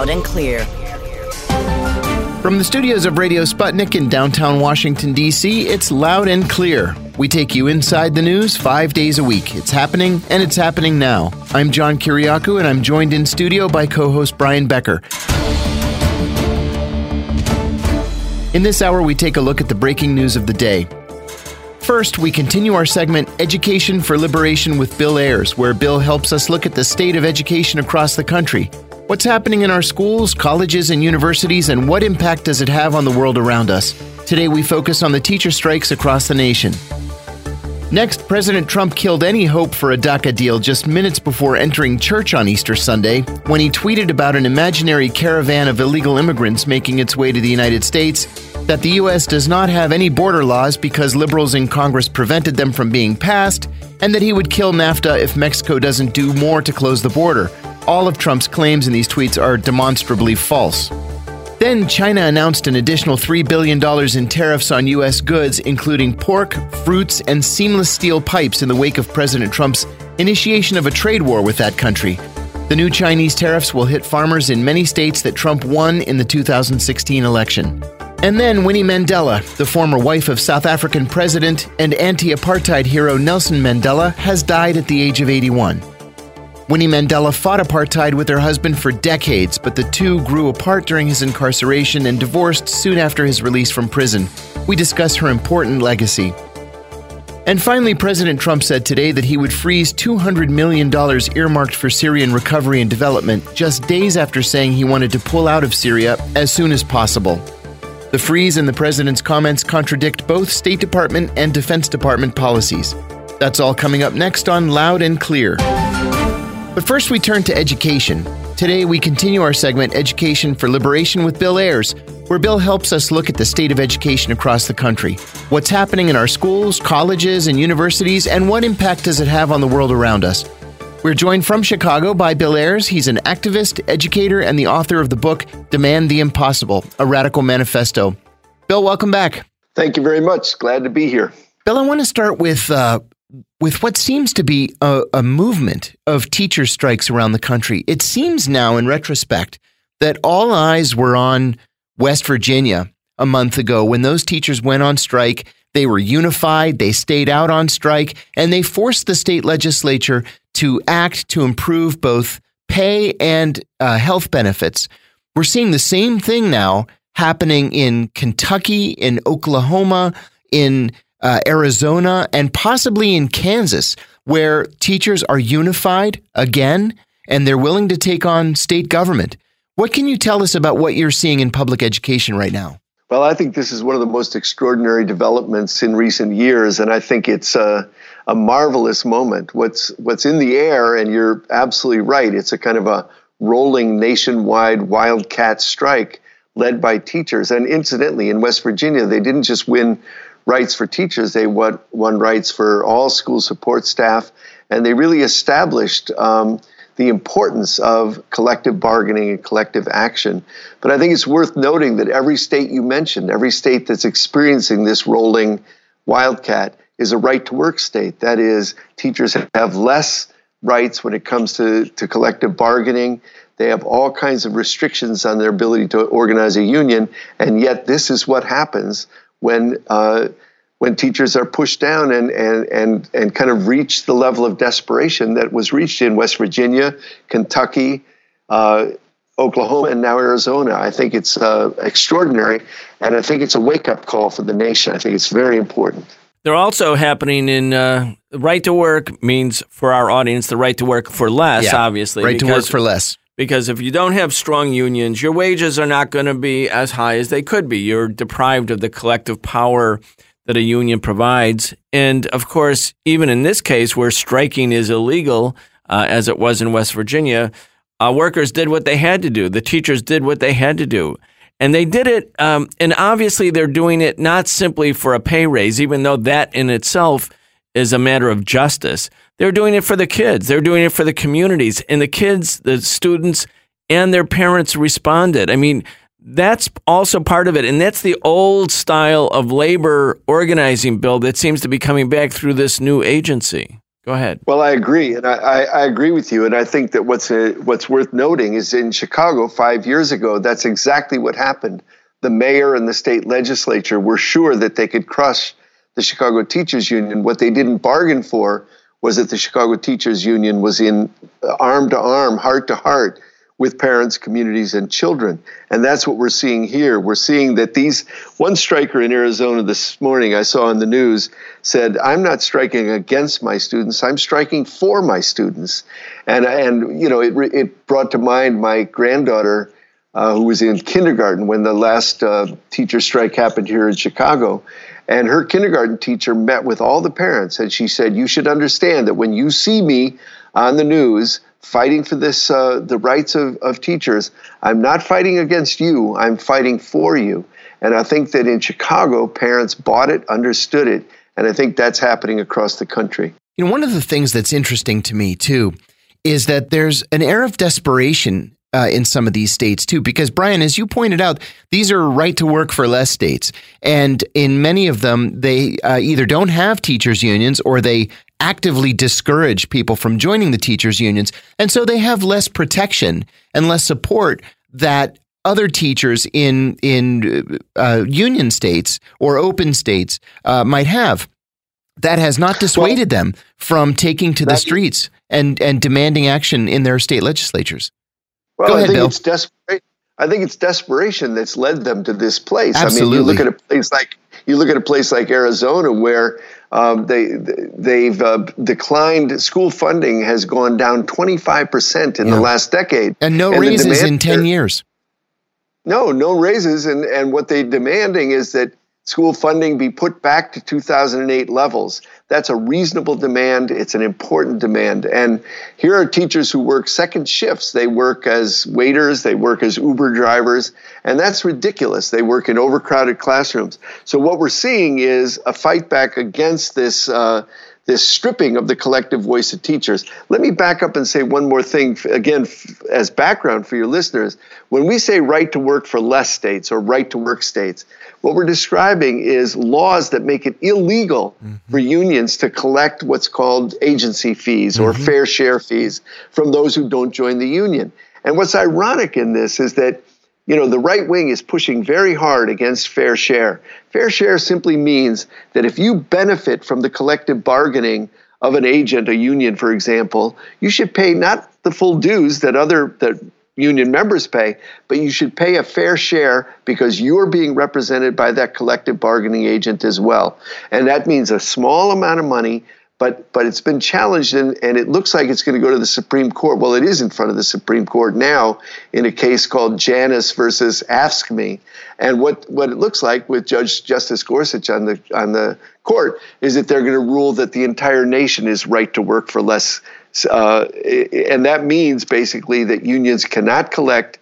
loud and clear. From the studios of Radio Sputnik in downtown Washington, D.C., it's Loud and Clear. We take you inside the news 5 days a week. It's happening, and it's happening now. I'm John Kiriakou, and I'm joined in studio by co-host Brian Becker. In this hour, we take a look at the breaking news of the day. First, we continue our segment, Education for Liberation with Bill Ayers, where Bill helps us look at the state of education across the country. What's happening in our schools, colleges, and universities, and what impact does it have on the world around us? Today, we focus on the teacher strikes across the nation. Next, President Trump killed any hope for a DACA deal just minutes before entering church on Easter Sunday when he tweeted about an imaginary caravan of illegal immigrants making its way to the United States, that the U.S. does not have any border laws because liberals in Congress prevented them from being passed, and that he would kill NAFTA if Mexico doesn't do more to close the border. All of Trump's claims in these tweets are demonstrably false. Then China announced an additional $3 billion in tariffs on U.S. goods, including pork, fruits, and seamless steel pipes in the wake of President Trump's initiation of a trade war with that country. The new Chinese tariffs will hit farmers in many states that Trump won in the 2016 election. And then Winnie Mandela, the former wife of South African president and anti-apartheid hero Nelson Mandela, has died at the age of 81. Winnie Mandela fought apartheid with her husband for decades, but the two grew apart during his incarceration and divorced soon after his release from prison. We discuss her important legacy. And finally, President Trump said today that he would freeze $200 million earmarked for Syrian recovery and development just days after saying he wanted to pull out of Syria as soon as possible. The freeze and the president's comments contradict both State Department and Defense Department policies. That's all coming up next on Loud and Clear. But first we turn to education. Today we continue our segment, Education for Liberation with Bill Ayers, where Bill helps us look at the state of education across the country. What's happening in our schools, colleges, and universities, and what impact does it have on the world around us? We're joined from Chicago by Bill Ayers. He's an activist, educator, and the author of the book, Demand the Impossible, A Radical Manifesto. Bill, welcome back. Thank you very much. Glad to be here. Bill, I want to start with what seems to be a movement of teacher strikes around the country. It seems now, in retrospect, that all eyes were on West Virginia a month ago when those teachers went on strike. They were unified, they stayed out on strike, and they forced the state legislature to act to improve both pay and health benefits. We're seeing the same thing now happening in Kentucky, in Oklahoma, in Arizona, and possibly in Kansas, where teachers are unified again, and they're willing to take on state government. What can you tell us about what you're seeing in public education right now? Well, I think this is one of the most extraordinary developments in recent years, and I think it's a marvelous moment. What's in the air, and you're absolutely right, it's a kind of a rolling nationwide wildcat strike led by teachers. And incidentally, in West Virginia, they didn't just win rights for teachers, they won rights for all school support staff, and they really established the importance of collective bargaining and collective action. But I think it's worth noting that every state you mentioned, every state that's experiencing this rolling wildcat, is a right-to-work state. That is, teachers have less rights when it comes to collective bargaining. They have all kinds of restrictions on their ability to organize a union, and yet this is what happens when teachers are pushed down and kind of reach the level of desperation that was reached in West Virginia, Kentucky, Oklahoma, and now Arizona. I think it's extraordinary, and I think it's a wake-up call for the nation. I think it's very important. They're also happening in right to work means, for our audience, the right to work for less, obviously. Right to work for less. Because if you don't have strong unions, your wages are not going to be as high as they could be. You're deprived of the collective power that a union provides. And, of course, even in this case where striking is illegal, as it was in West Virginia, workers did what they had to do. The teachers did what they had to do. And they did it, and obviously they're doing it not simply for a pay raise, even though that in itself is a matter of justice. They're doing it for the kids. They're doing it for the communities. And the kids, the students, and their parents responded. I mean, that's also part of it. And that's the old style of labor organizing, Bill, that seems to be coming back through this new agency. Go ahead. Well, I agree, and I agree with you. And I think that what's worth noting is in Chicago 5 years ago, that's exactly what happened. The mayor and the state legislature were sure that they could crush the Chicago Teachers Union. What they didn't bargain for was that the Chicago Teachers Union was in arm to arm, heart to heart with parents, communities, and children. And that's what we're seeing here. We're seeing that one striker in Arizona this morning I saw in the news said, I'm not striking against my students, I'm striking for my students. And it brought to mind my granddaughter who was in kindergarten when the last teacher strike happened here in Chicago. And her kindergarten teacher met with all the parents, and she said, you should understand that when you see me on the news fighting for this, the rights of teachers, I'm not fighting against you, I'm fighting for you. And I think that in Chicago, parents bought it, understood it, and I think that's happening across the country. One of the things that's interesting to me, too, is that there's an air of desperation in some of these states, too, because, Brian, as you pointed out, these are right to work for less states. And in many of them, they either don't have teachers' unions or they actively discourage people from joining the teachers' unions. And so they have less protection and less support that other teachers in union states or open states might have. That has not dissuaded them from taking to the streets and demanding action in their state legislatures. Well, Go ahead, Bill. I think it's desperation that's led them to this place. Absolutely. I mean, you look at a place like Arizona where they've declined. School funding has gone down 25% in the last decade, and no raises in 10 years. No raises, and what they're demanding is that school funding be put back to 2008 levels. That's a reasonable demand. It's an important demand. And here are teachers who work second shifts. They work as waiters. They work as Uber drivers. And that's ridiculous. They work in overcrowded classrooms. So what we're seeing is a fight back against this stripping of the collective voice of teachers. Let me back up and say one more thing, again, as background for your listeners. When we say right to work for less states or right to work states, what we're describing is laws that make it illegal for unions to collect what's called agency fees or fair share fees from those who don't join the union. And what's ironic in this is that the right wing is pushing very hard against fair share. Fair share simply means that if you benefit from the collective bargaining of an agent, a union, for example, you should pay not the full dues that union members pay, but you should pay a fair share because you're being represented by that collective bargaining agent as well. And that means a small amount of money, but it's been challenged, and it looks like it's going to go to the Supreme Court. Well, it is in front of the Supreme Court now in a case called Janus versus Ask Me. And what it looks like with Justice Gorsuch on the court is that they're going to rule that the entire nation is right to work for less. And that means basically that unions cannot collect,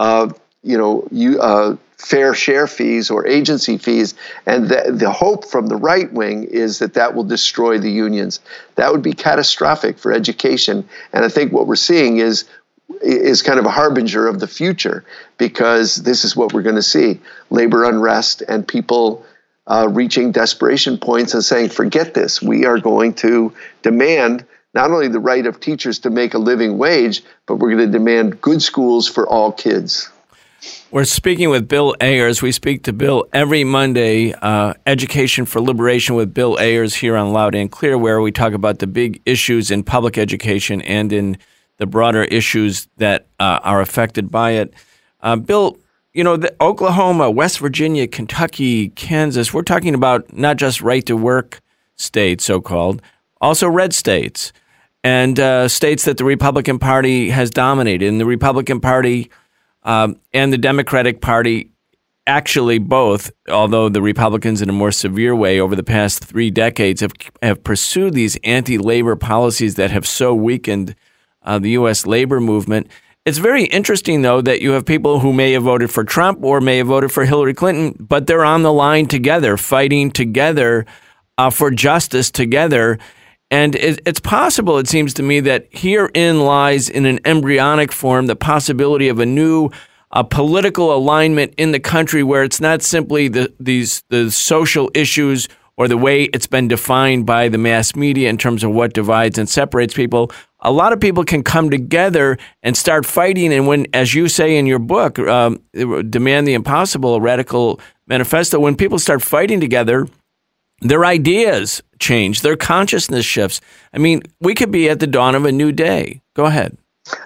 fair share fees or agency fees. And the hope from the right wing is that will destroy the unions. That would be catastrophic for education. And I think what we're seeing is kind of a harbinger of the future, because this is what we're going to see: labor unrest and people reaching desperation points and saying, forget this. We are going to demand not only the right of teachers to make a living wage, but we're going to demand good schools for all kids. We're speaking with Bill Ayers. We speak to Bill every Monday, Education for Liberation with Bill Ayers here on Loud and Clear, where we talk about the big issues in public education and in the broader issues that are affected by it. Bill, Oklahoma, West Virginia, Kentucky, Kansas, we're talking about not just right-to-work states, so-called, also red states. And states that the Republican Party has dominated. And the Republican Party and the Democratic Party, actually both, although the Republicans in a more severe way over the past 3 decades have pursued these anti-labor policies that have so weakened the U.S. labor movement. It's very interesting, though, that you have people who may have voted for Trump or may have voted for Hillary Clinton, but they're on the line together, fighting together for justice together. And it's possible, it seems to me, that herein lies in an embryonic form the possibility of a new political alignment in the country where it's not simply the social issues or the way it's been defined by the mass media in terms of what divides and separates people, a lot of people can come together and start fighting. And when, as you say in your book, Demand the Impossible, a Radical Manifesto, when people start fighting together, their ideas change, their consciousness shifts. I mean, we could be at the dawn of a new day. Go ahead.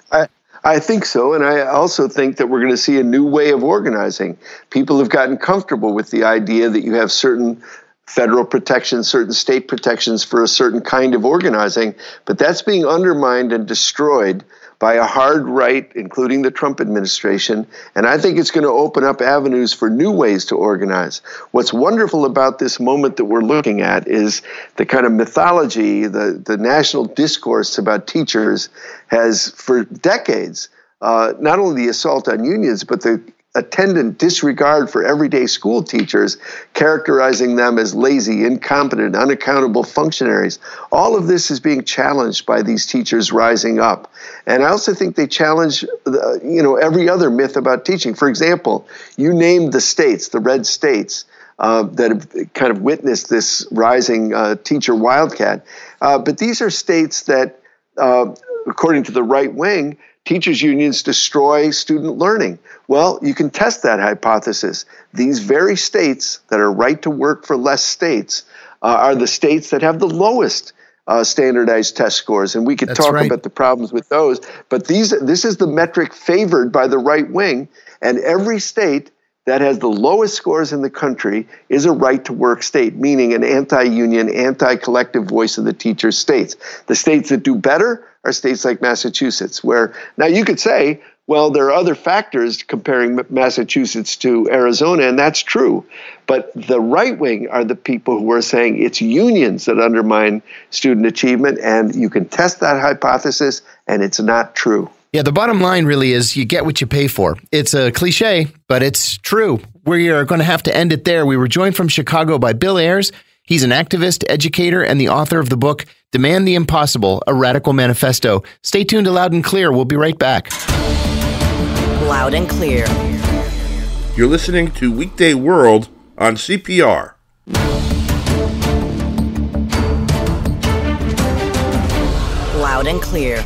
I think so, and I also think that we're going to see a new way of organizing. People have gotten comfortable with the idea that you have certain federal protections, certain state protections for a certain kind of organizing, but that's being undermined and destroyed by a hard right, including the Trump administration, and I think it's going to open up avenues for new ways to organize. What's wonderful about this moment that we're looking at is the kind of mythology, the national discourse about teachers has, for decades, not only the assault on unions, but the attendant disregard for everyday school teachers, characterizing them as lazy, incompetent, unaccountable functionaries. All of this is being challenged by these teachers rising up. And I also think they challenge, every other myth about teaching. For example, you named the states, the red states, that have kind of witnessed this rising teacher wildcat. But these are states that, according to the right wing, teachers' unions destroy student learning. Well, you can test that hypothesis. These very states that are right to work for less states are the states that have the lowest standardized test scores. And we could talk about the problems with those. But this is the metric favored by the right wing. And every state that has the lowest scores in the country is a right-to-work state, meaning an anti-union, anti-collective voice of the teacher states. The states that do better are states like Massachusetts, where now you could say, well, there are other factors comparing Massachusetts to Arizona, and that's true. But the right wing are the people who are saying it's unions that undermine student achievement, and you can test that hypothesis, and it's not true. Yeah, the bottom line really is you get what you pay for. It's a cliche, but it's true. We are going to have to end it there. We were joined from Chicago by Bill Ayers. He's an activist, educator, and the author of the book, Demand the Impossible, a Radical Manifesto. Stay tuned to Loud and Clear. We'll be right back. Loud and Clear. You're listening to Weekday World on CPR. Loud and Clear.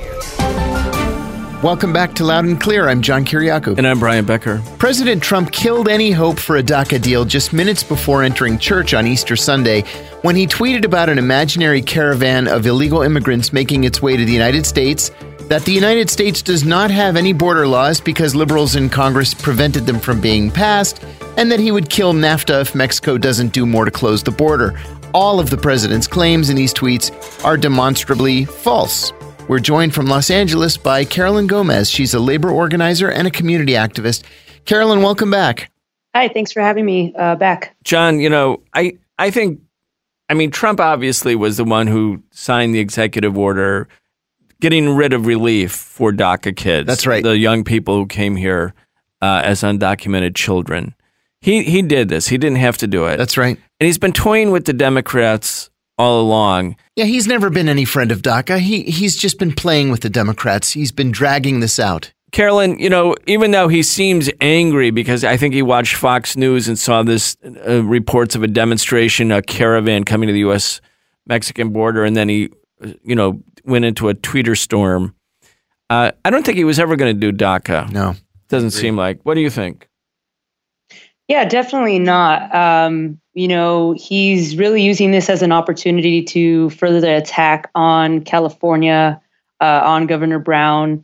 Welcome back to Loud and Clear. I'm John Kiriakou. And I'm Brian Becker. President Trump killed any hope for a DACA deal just minutes before entering church on Easter Sunday when he tweeted about an imaginary caravan of illegal immigrants making its way to the United States, that the United States does not have any border laws because liberals in Congress prevented them from being passed, and that he would kill NAFTA if Mexico doesn't do more to close the border. All of the president's claims in these tweets are demonstrably false. We're joined from Los Angeles by Carolyn Gomez. She's a labor organizer and a community activist. Carolyn, welcome back. Hi, thanks for having me back. John, I think Trump obviously was the one who signed the executive order getting rid of relief for DACA kids. That's right. The young people who came here as undocumented children. He did this. He didn't have to do it. That's right. And he's been toying with the Democrats all along. Yeah, he's never been any friend of DACA. He's just been playing with the Democrats. He's been dragging this out. Carolyn, even though he seems angry because I think he watched Fox News and saw this reports of a demonstration, a caravan coming to the U.S.-Mexican border, and then he, went into a tweeter storm. I don't think he was ever going to do DACA. No. Doesn't seem like. What do you think? Yeah, definitely not. He's really using this as an opportunity to further the attack on California, on Governor Brown.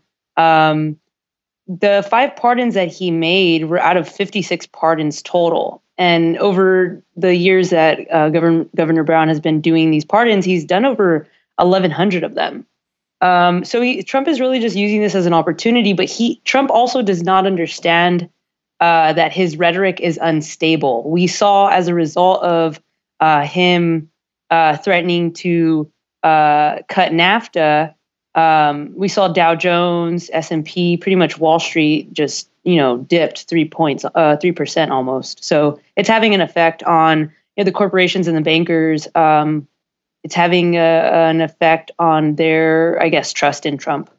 The 5 pardons that he made were out of 56 pardons total. And over the years that Governor Brown has been doing these pardons, he's done over 1,100 of them. So Trump is really just using this as an opportunity, but Trump also does not understand that his rhetoric is unstable. We saw as a result of him threatening to cut NAFTA, we saw Dow Jones, S&P, pretty much Wall Street just, dipped 3% almost. So it's having an effect on the corporations and the bankers. It's having an effect on their, I guess, trust in Trump.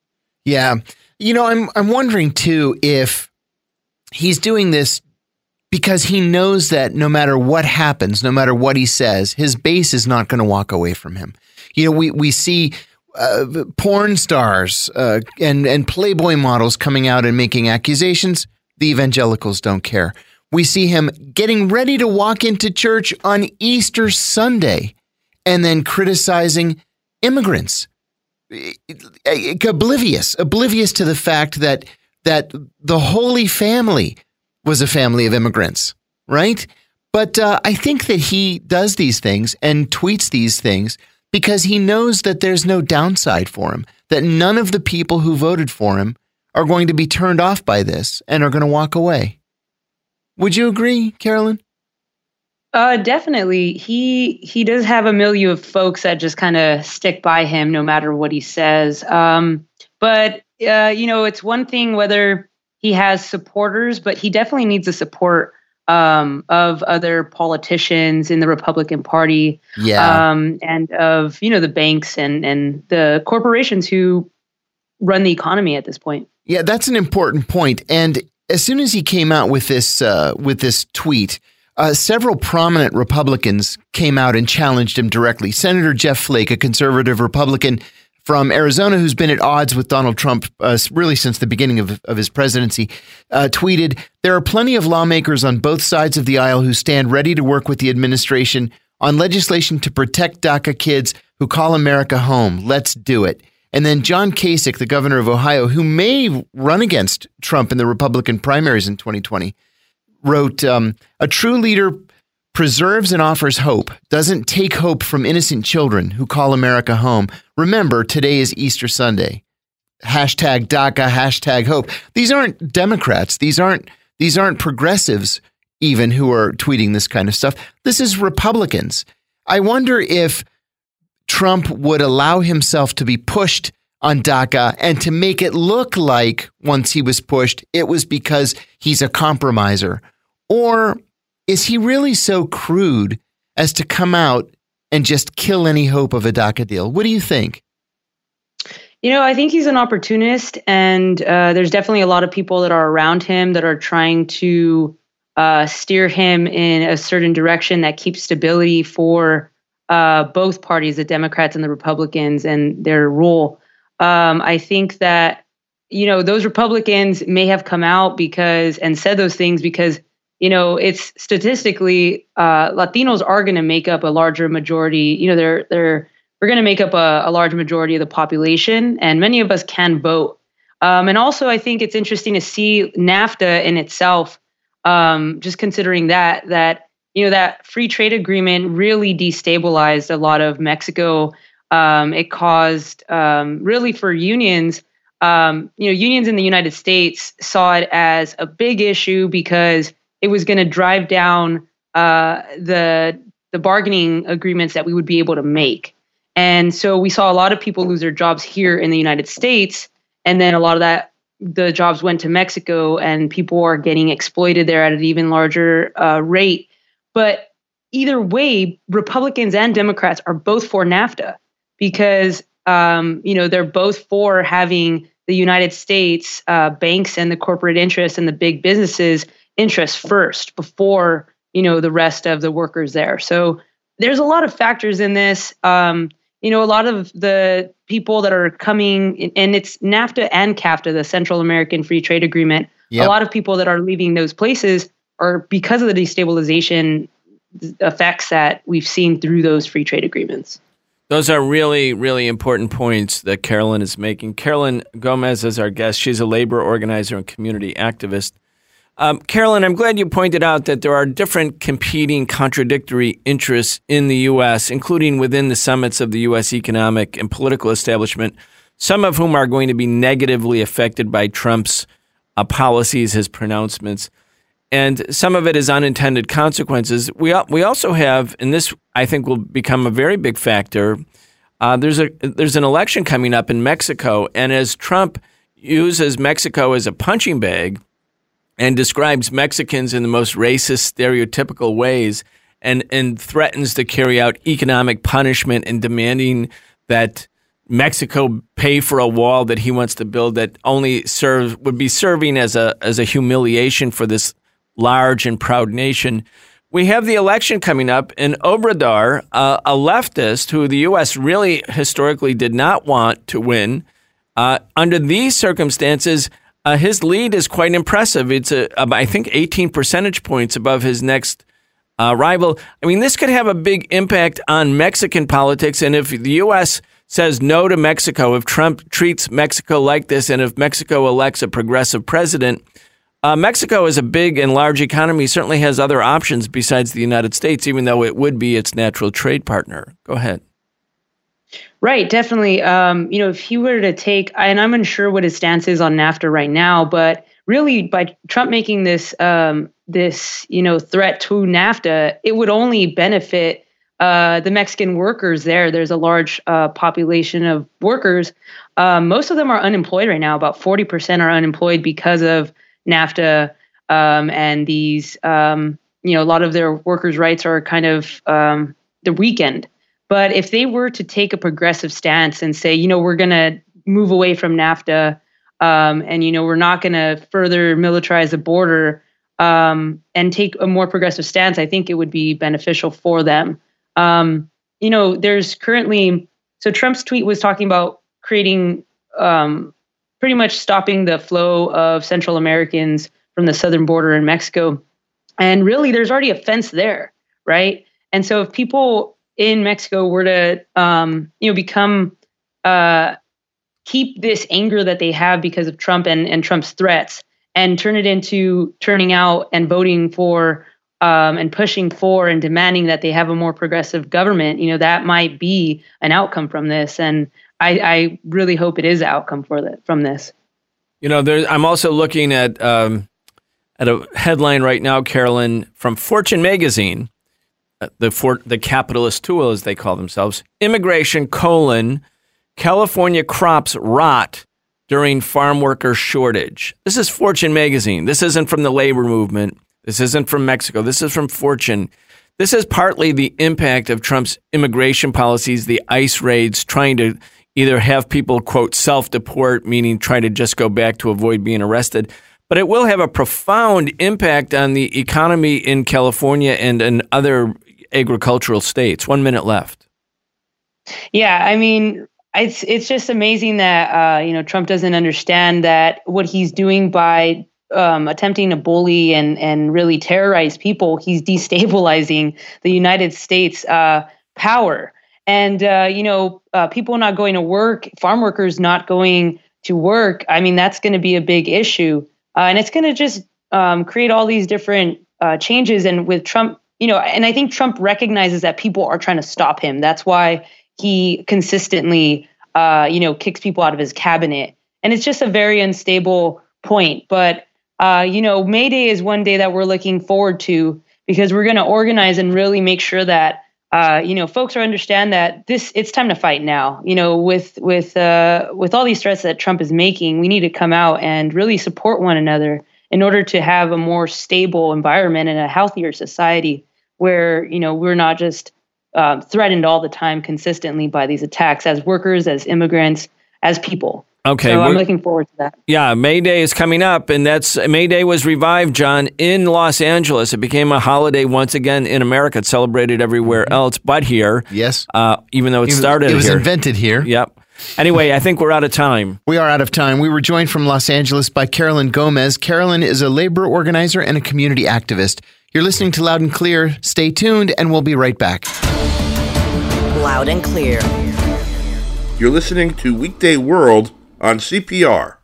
Yeah. I'm wondering, too, if he's doing this because he knows that no matter what happens, no matter what he says, his base is not going to walk away from him. You know, we see porn stars and Playboy models coming out and making accusations. The evangelicals don't care. We see him getting ready to walk into church on Easter Sunday and then criticizing immigrants. Oblivious to the fact that the Holy Family was a family of immigrants, right? But I think that he does these things and tweets these things because he knows that there's no downside for him, that none of the people who voted for him are going to be turned off by this and are going to walk away. Would you agree, Carolyn? Definitely. He does have a milieu of folks that just kind of stick by him no matter what he says. But it's one thing whether he has supporters, but he definitely needs the support of other politicians in the Republican Party, and of the banks and the corporations who run the economy at this point. Yeah, that's an important point. And as soon as he came out with this tweet, several prominent Republicans came out and challenged him directly. Senator Jeff Flake, a conservative Republican from Arizona who's been at odds with Donald Trump really since the beginning of his presidency, tweeted, "There are plenty of lawmakers on both sides of the aisle who stand ready to work with the administration on legislation to protect DACA kids who call America home. Let's do it." And then John Kasich, the governor of Ohio, who may run against Trump in the Republican primaries in 2020, wrote, "A true leader preserves and offers hope, doesn't take hope from innocent children who call America home. Remember, today is Easter Sunday. Hashtag DACA, hashtag hope." These aren't Democrats. These aren't progressives even who are tweeting this kind of stuff. This is Republicans. I wonder if Trump would allow himself to be pushed on DACA and to make it look like once he was pushed, it was because he's a compromiser. Or is he really so crude as to come out and just kill any hope of a DACA deal? What do you think? I think he's an opportunist, and there's definitely a lot of people that are around him that are trying to steer him in a certain direction that keeps stability for both parties, the Democrats and the Republicans, and their rule. I think that, those Republicans may have come out and said those things because it's statistically, Latinos are going to make up a larger majority. We're going to make up a large majority of the population, and many of us can vote. And also, I think it's interesting to see NAFTA in itself, just considering that that free trade agreement really destabilized a lot of Mexico. It caused really for unions, unions in the United States saw it as a big issue because it was going to drive down the bargaining agreements that we would be able to make. And so we saw a lot of people lose their jobs here in the United States. And then a lot of the jobs went to Mexico, and people are getting exploited there at an even larger rate. But either way, Republicans and Democrats are both for NAFTA because, they're both for having the United States banks and the corporate interests and the big businesses interests first before, the rest of the workers there. So there's a lot of factors in this. A lot of the people that are coming, and it's NAFTA and CAFTA, the Central American Free Trade Agreement. Yep. A lot of people that are leaving those places are because of the destabilization effects that we've seen through those free trade agreements. Those are really, really important points that Carolyn is making. Carolyn Gomez is our guest. She's a labor organizer and community activist. Carolyn, I'm glad you pointed out that there are different competing, contradictory interests in the U.S., including within the summits of the U.S. economic and political establishment, some of whom are going to be negatively affected by Trump's policies, his pronouncements, and some of it is unintended consequences. We also have, and this I think will become a very big factor, there's an election coming up in Mexico, and as Trump uses Mexico as a punching bag, and describes Mexicans in the most racist, stereotypical ways, and threatens to carry out economic punishment and demanding that Mexico pay for a wall that he wants to build that only would be serving as a humiliation for this large and proud nation. We have the election coming up, and Obrador, a leftist who the U.S. really historically did not want to win, under these circumstances, his lead is quite impressive. It's, I think, 18 percentage points above his next rival. I mean, this could have a big impact on Mexican politics, and if the U.S. says no to Mexico, if Trump treats Mexico like this, and if Mexico elects a progressive president, Mexico is a big and large economy, certainly has other options besides the United States, even though it would be its natural trade partner. Go ahead. Right, definitely. If he were to take, and I'm unsure what his stance is on NAFTA right now, but really by Trump making this threat to NAFTA, it would only benefit the Mexican workers there. There's a large population of workers. Most of them are unemployed right now. About 40% are unemployed because of NAFTA, and these, a lot of their workers' rights are kind of the weakened. But if they were to take a progressive stance and say, we're going to move away from NAFTA, and we're not going to further militarize the border, and take a more progressive stance, I think it would be beneficial for them. There's currently, so Trump's tweet was talking about creating, pretty much stopping the flow of Central Americans from the southern border in Mexico. And really, there's already a fence there, right? And so if people in Mexico were to, keep this anger that they have because of Trump and Trump's threats and turn it into turning out and voting for and pushing for and demanding that they have a more progressive government, that might be an outcome from this. And I really hope it is an outcome from this. I'm also looking at a headline right now, Carolyn, from Fortune magazine, the capitalist tool, as they call themselves, immigration, California crops rot during farm worker shortage. This is Fortune magazine. This isn't from the labor movement. This isn't from Mexico. This is from Fortune. This is partly the impact of Trump's immigration policies, the ICE raids, trying to either have people, quote, self-deport, meaning try to just go back to avoid being arrested. But it will have a profound impact on the economy in California and in other agricultural states. 1 minute left. Yeah, I mean, it's just amazing that, Trump doesn't understand that what he's doing by attempting to bully and really terrorize people, he's destabilizing the United States power. And, people not going to work, farm workers not going to work, I mean, that's going to be a big issue. And it's going to just create all these different changes. And with Trump, and I think Trump recognizes that people are trying to stop him. That's why he consistently, kicks people out of his cabinet. And it's just a very unstable point. But, May Day is one day that we're looking forward to because we're going to organize and really make sure that folks understand that it's time to fight now. With all these threats that Trump is making, we need to come out and really support one another in order to have a more stable environment and a healthier society where, we're not just threatened all the time consistently by these attacks as workers, as immigrants, as people. Okay. So I'm looking forward to that. Yeah, May Day is coming up, and May Day was revived, John, in Los Angeles. It became a holiday once again in America. It's celebrated everywhere else but here. Yes. Even though it started here. It was invented here. Yep. Anyway, I think we're out of time. We are out of time. We were joined from Los Angeles by Carolyn Gomez. Carolyn is a labor organizer and a community activist. You're listening to Loud and Clear. Stay tuned, and we'll be right back. Loud and Clear. You're listening to Weekday World on CPR.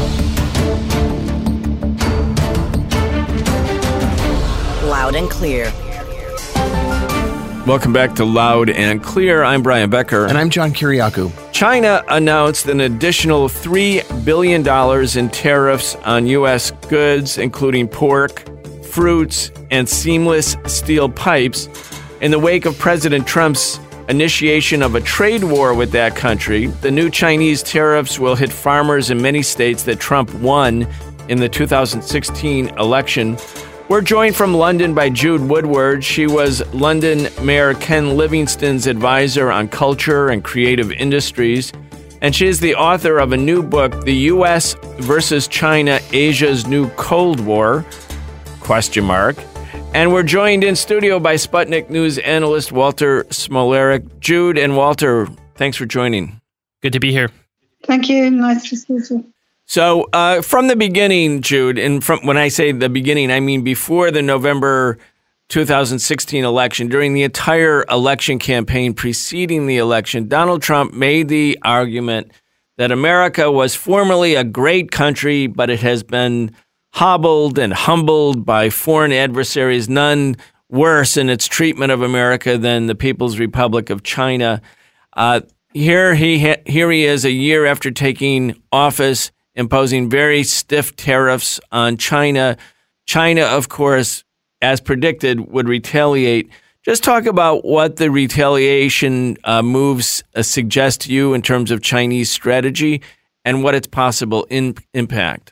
Loud and Clear. Welcome back to Loud and Clear. I'm Brian Becker. And I'm John Kiriakou. China announced an additional $3 billion in tariffs on U.S. goods, including pork, fruits, and seamless steel pipes, in the wake of President Trump's initiation of a trade war with that country. The new Chinese tariffs will hit farmers in many states that Trump won in the 2016 election. We're joined from London by Jude Woodward. She was London Mayor Ken Livingstone's advisor on culture and creative industries. And she is the author of a new book, The U.S. versus China, Asia's New Cold War. And we're joined in studio by Sputnik News analyst Walter Smolarek. Jude and Walter, thanks for joining. Good to be here. Thank you. Nice to see you. So from the beginning, Jude, and when I say the beginning, I mean before the November 2016 election, during the entire election campaign preceding the election, Donald Trump made the argument that America was formerly a great country, but it has been hobbled and humbled by foreign adversaries, none worse in its treatment of America than the People's Republic of China. Here he is a year after taking office, imposing very stiff tariffs on China. China, of course, as predicted, would retaliate. Just talk about what the retaliation moves suggest to you in terms of Chinese strategy and what its possible impact.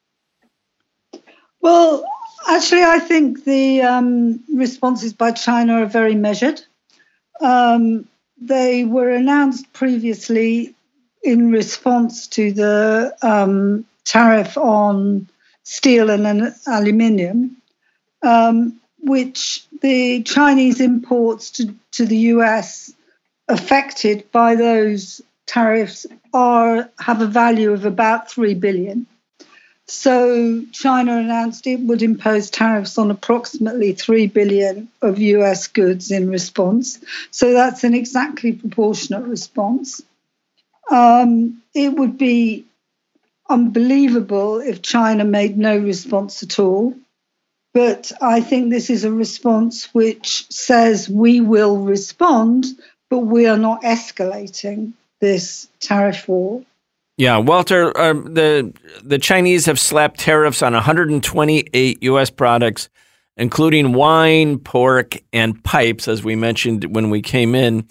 Well, actually, I think the responses by China are very measured. They were announced previously in response to the tariff on steel and aluminium, which the Chinese imports to the US affected by those tariffs have a value of about $3 billion. So China announced it would impose tariffs on approximately $3 billion of US goods in response. So that's an exactly proportionate response. It would be unbelievable if China made no response at all. But I think this is a response which says we will respond, but we are not escalating this tariff war. Yeah, Walter, the Chinese have slapped tariffs on 128 U.S. products, including wine, pork, and pipes, as we mentioned when we came in.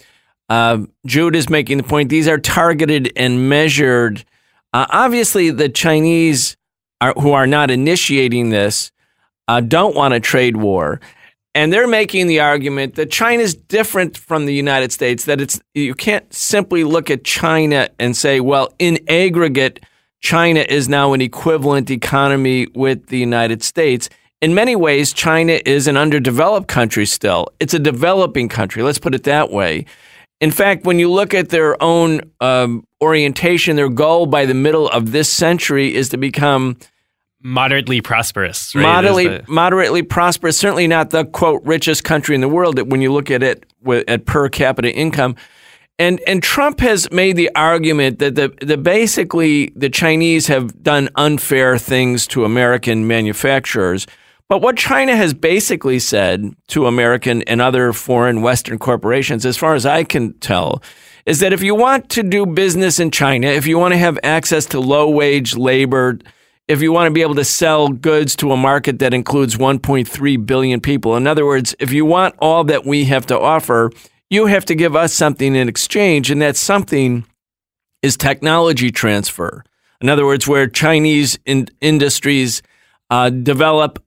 Jude is making the point these are targeted and measured. Obviously, the Chinese who are not initiating this don't want a trade war. And they're making the argument that China's different from the United States, that you can't simply look at China and say, well, in aggregate, China is now an equivalent economy with the United States. In many ways, China is an underdeveloped country still. It's a developing country. Let's put it that way. In fact, when you look at their own orientation, their goal by the middle of this century is to become moderately prosperous. Right? Moderately prosperous, certainly not the, quote, richest country in the world when you look at it at per capita income. And Trump has made the argument that basically the Chinese have done unfair things to American manufacturers. But what China has basically said to American and other foreign Western corporations, as far as I can tell, is that if you want to do business in China, if you want to have access to low-wage labor, if you want to be able to sell goods to a market that includes 1.3 billion people, in other words, if you want all that we have to offer, you have to give us something in exchange, and that something is technology transfer. In other words, where Chinese industries develop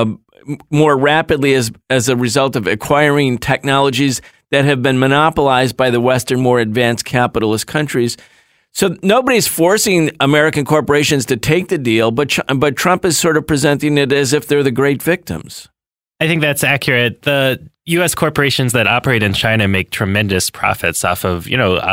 more rapidly as a result of acquiring technologies that have been monopolized by the Western, more advanced capitalist countries. So nobody's forcing American corporations to take the deal, but Trump is sort of presenting it as if they're the great victims. I think that's accurate. The U.S. corporations that operate in China make tremendous profits off of,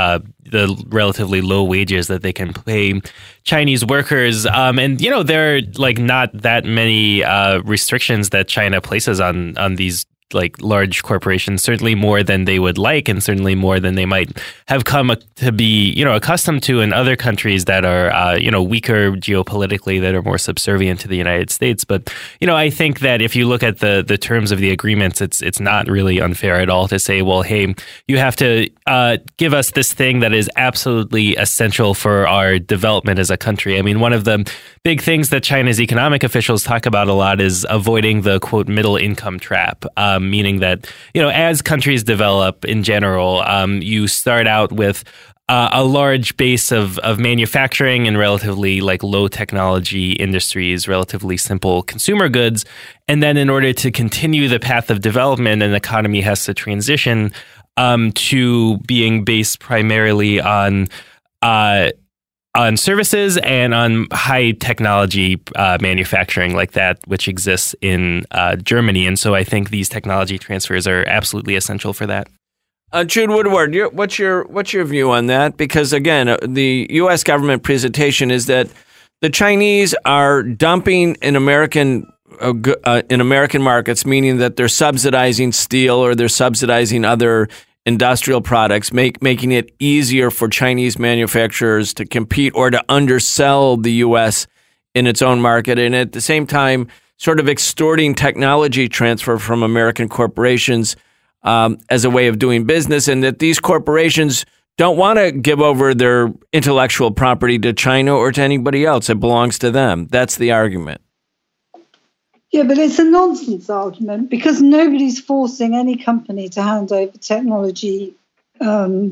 the relatively low wages that they can pay Chinese workers. And there are not that many restrictions that China places on these large corporations, certainly more than they would like, and certainly more than they might have come to be, accustomed to in other countries that are, weaker geopolitically, that are more subservient to the United States. But, I think that if you look at the terms of the agreements, it's not really unfair at all to say, well, hey, you have to give us this thing that is absolutely essential for our development as a country. I mean, one of the big things that China's economic officials talk about a lot is avoiding the, quote, middle income trap. Meaning that, as countries develop in general, you start out with a large base of manufacturing and relatively low technology industries, relatively simple consumer goods. And then in order to continue the path of development, an economy has to transition to being based primarily on on services and on high technology manufacturing like that, which exists in Germany. And so I think these technology transfers are absolutely essential for that. Jude Woodward, what's your view on that? Because again, the U.S. government presentation is that the Chinese are dumping in American markets, meaning that they're subsidizing steel or they're subsidizing other industrial products, making it easier for Chinese manufacturers to compete or to undersell the U.S. in its own market, and at the same time, sort of extorting technology transfer from American corporations as a way of doing business, and that these corporations don't want to give over their intellectual property to China or to anybody else. It belongs to them. That's the argument. Yeah, but it's a nonsense argument because nobody's forcing any company to hand over technology to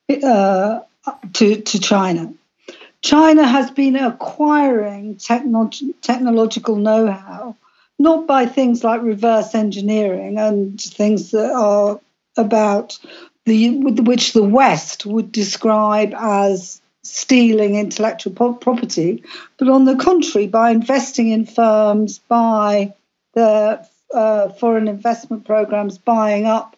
China. China has been acquiring technological know-how, not by things like reverse engineering and things that are about which the West would describe as stealing intellectual property, but on the contrary, by investing in firms, by the foreign investment programs, buying up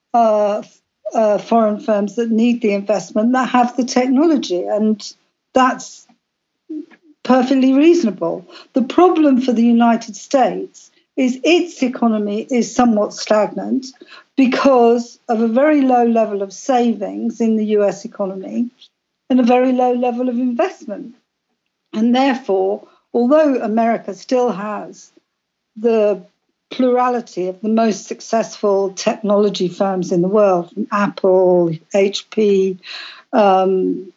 foreign firms that need the investment, that have the technology, and that's perfectly reasonable. The problem for the United States is its economy is somewhat stagnant because of a very low level of savings in the US economy and a very low level of investment. And therefore, although America still has the plurality of the most successful technology firms in the world, from Apple, HP, the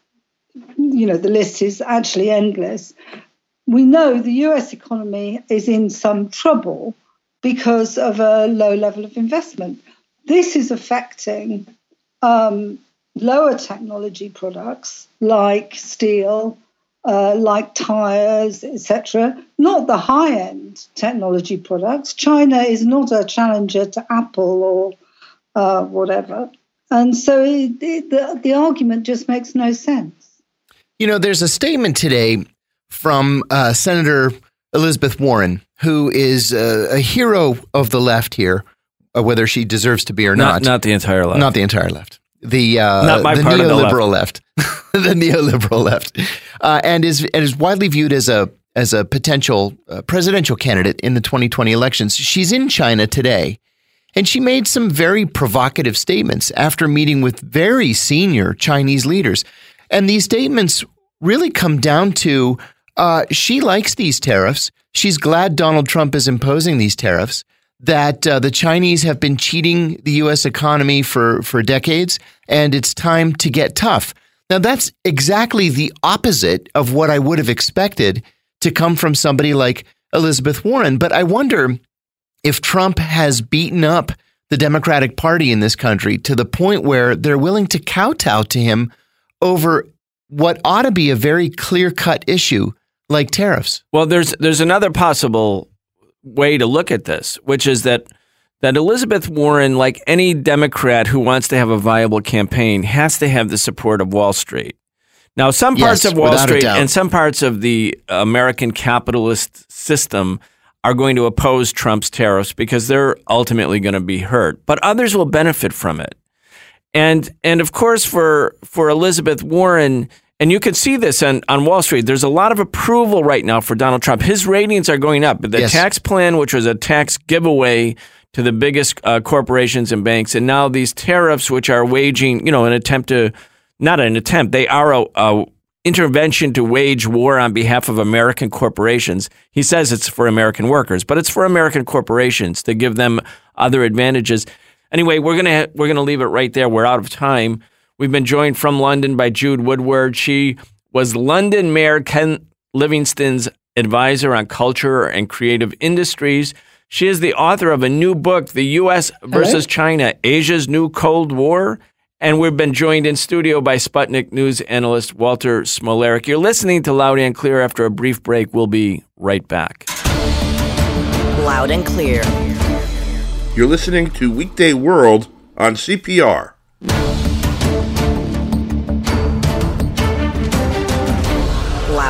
list is actually endless. We know the US economy is in some trouble because of a low level of investment. This is affecting lower technology products like steel, like tires, etc., not the high-end technology products. China is not a challenger to Apple or whatever. And so the argument just makes no sense. There's a statement today from Senator Elizabeth Warren, who is a hero of the left here, whether she deserves to be or not. Not the entire left. Not the entire left. The part neoliberal left. The neoliberal left. And is widely viewed as a potential presidential candidate in the 2020 elections. She's in China today, and she made some very provocative statements after meeting with very senior Chinese leaders. And these statements really come down to she likes these tariffs. She's glad Donald Trump is imposing these tariffs, that the Chinese have been cheating the U.S. economy for decades, and it's time to get tough. Now, that's exactly the opposite of what I would have expected to come from somebody like Elizabeth Warren. But I wonder if Trump has beaten up the Democratic Party in this country to the point where they're willing to kowtow to him over what ought to be a very clear-cut issue like tariffs. Well, there's another possible way to look at this, which is that Elizabeth Warren, like any Democrat who wants to have a viable campaign, has to have the support of Wall Street. Now, some parts of Wall Street and some parts of the American capitalist system are going to oppose Trump's tariffs because they're ultimately going to be hurt, but others will benefit from it. And of course, for Elizabeth Warren, and you can see this on Wall Street, there's a lot of approval right now for Donald Trump. His ratings are going up. The tax plan, which was a tax giveaway to the biggest corporations and banks, and now these tariffs, which are waging, they are a intervention to wage war on behalf of American corporations. He says it's for American workers, but it's for American corporations to give them other advantages. Anyway, we're gonna leave it right there. We're out of time. We've been joined from London by Jude Woodward. She was London Mayor Ken Livingstone's advisor on culture and creative industries. She is the author of a new book, The U.S. versus China, Asia's New Cold War. And we've been joined in studio by Sputnik News analyst Walter Smolarek. You're listening to Loud and Clear. After a brief break, we'll be right back. Loud and Clear. You're listening to Weekday World on CPR.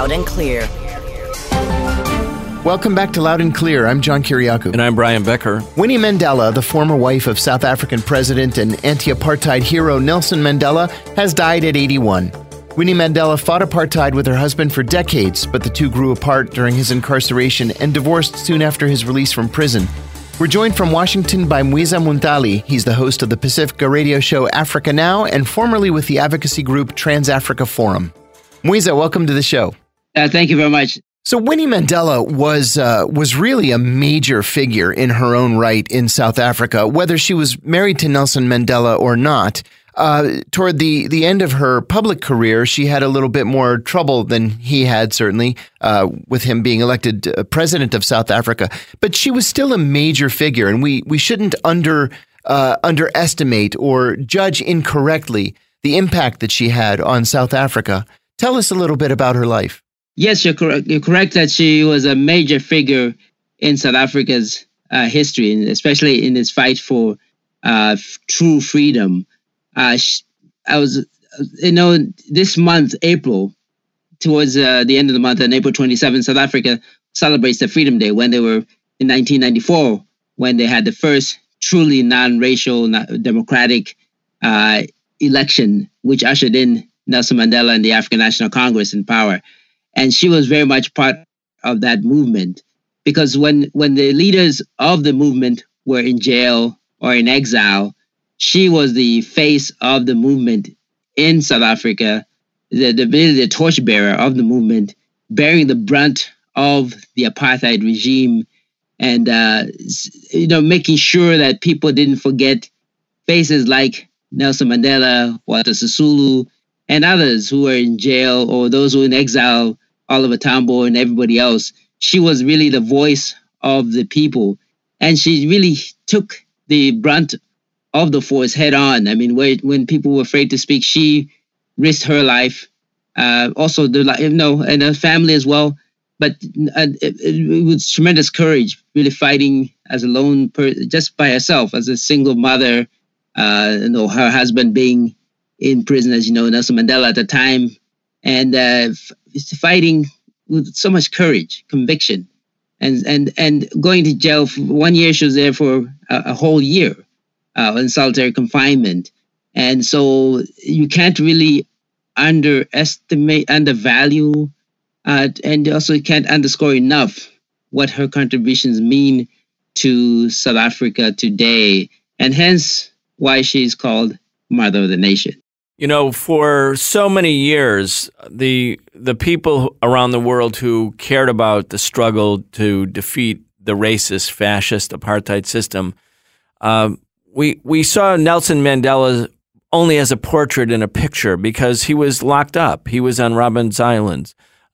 Loud and clear. Welcome back to Loud and Clear. I'm John Kiriakou. And I'm Brian Becker. Winnie Mandela, the former wife of South African President and anti-apartheid hero Nelson Mandela, has died at 81. Winnie Mandela fought apartheid with her husband for decades, but the two grew apart during his incarceration and divorced soon after his release from prison. We're joined from Washington by Mwiza Muntali. He's the host of the Pacifica radio show Africa Now and formerly with the advocacy group Trans-Africa Forum. Mwiza, welcome to the show. Thank you very much. So Winnie Mandela was really a major figure in her own right in South Africa, whether she was married to Nelson Mandela or not. Toward the end of her public career, she had a little bit more trouble than he had, certainly, with him being elected president of South Africa. But she was still a major figure, and we shouldn't underestimate or judge incorrectly the impact that she had on South Africa. Tell us a little bit about her life. Yes, you're correct. You're correct that she was a major figure in South Africa's history, and especially in its fight for true freedom. This month, April, towards the end of the month, on April 27th, South Africa celebrates the Freedom Day when they were in 1994, when they had the first truly non-racial, democratic election, which ushered in Nelson Mandela and the African National Congress in power. And she was very much part of that movement, because when the leaders of the movement were in jail or in exile, she was the face of the movement in South Africa, the torchbearer of the movement, bearing the brunt of the apartheid regime, and making sure that people didn't forget faces like Nelson Mandela, Walter Sisulu, and others who were in jail, or those who were in exile, Oliver Tambo and everybody else. She was really the voice of the people, and she really took the brunt of the force head on. I mean, when people were afraid to speak, she risked her life, also and her family as well. But it was tremendous courage, really fighting as a lone person, just by herself, as a single mother. Her husband being in prison, as you know, Nelson Mandela at the time, and fighting with so much courage, conviction, and going to jail for 1 year. She was there for a whole year in solitary confinement. And so you can't really undervalue, and also you can't underscore enough what her contributions mean to South Africa today, and hence why she's called Mother of the Nation. You know, for so many years, the people around the world who cared about the struggle to defeat the racist, fascist apartheid system, we saw Nelson Mandela only as a portrait in a picture because he was locked up. He was on Robben Island.